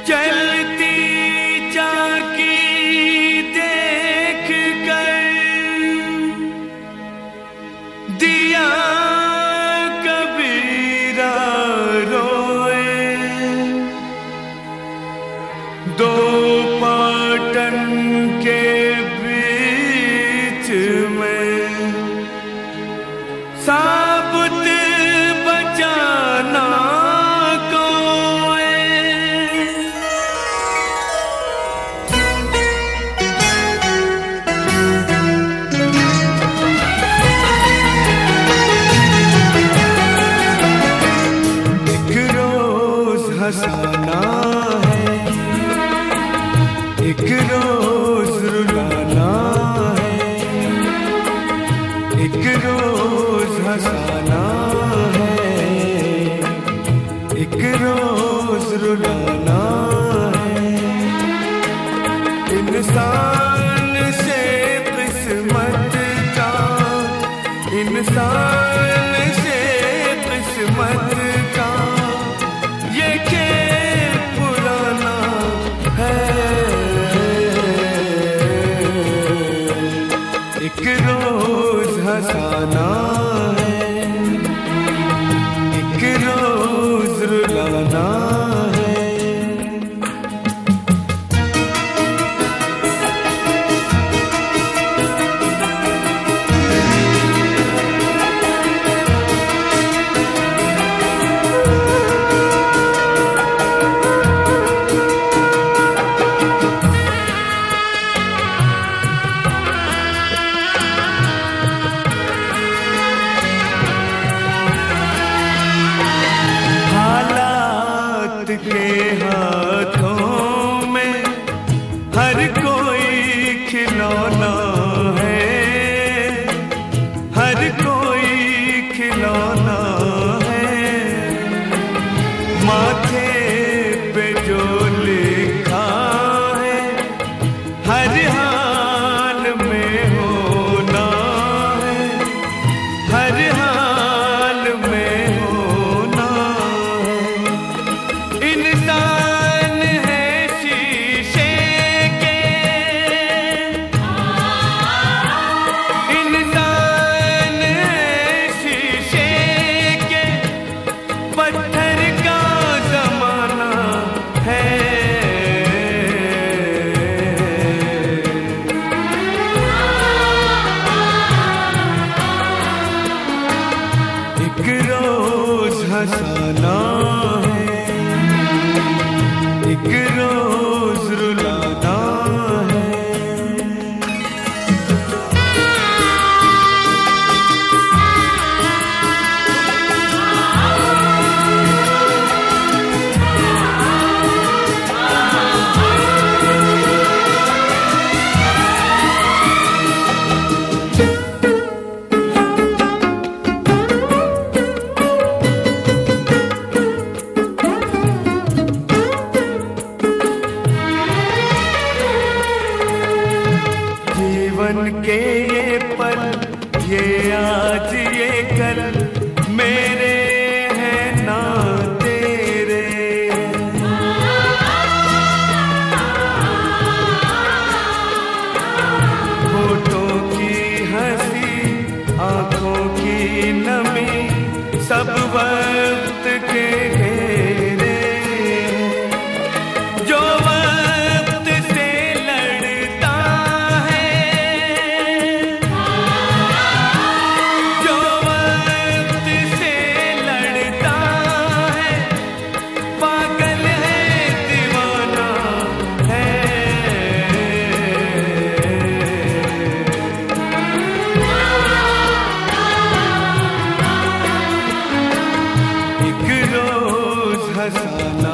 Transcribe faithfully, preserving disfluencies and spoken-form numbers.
चलती चाकी देख कर दिया कबीरा रोए। दो पाटन के बीच में साबुत बचाना हंसाना है, एक रोज रुलाना है, एक रोज हंसाना है, एक रोज रुलाना है। इंसान से किस्मत का, इंसान से किस्मत का ये खेल पुराना है। एक रोज हंसाना है, एक रोज रुलाना है। के हाथों में हर कोई खिलौना है, हर कोई खिलौना है। माथे पे जो लिखा है हर हाल में होना है, हर हाल में होना है। इंसान है शीशे के, इंसान है शीशे के, पत्थर का जमाना है। एक रोज हंसाना है, एक रोज रुलाना है। जीवन के ये पल, ये आज ये कल, मेरे हैं ना तेरे। होठों की हंसी, आंखों की नमी, सब वक्त के घेरे। जो वक्त से लड़ता है, जो वक्त से लड़ता है, पागल है दीवाना है। एक रोज हंसाना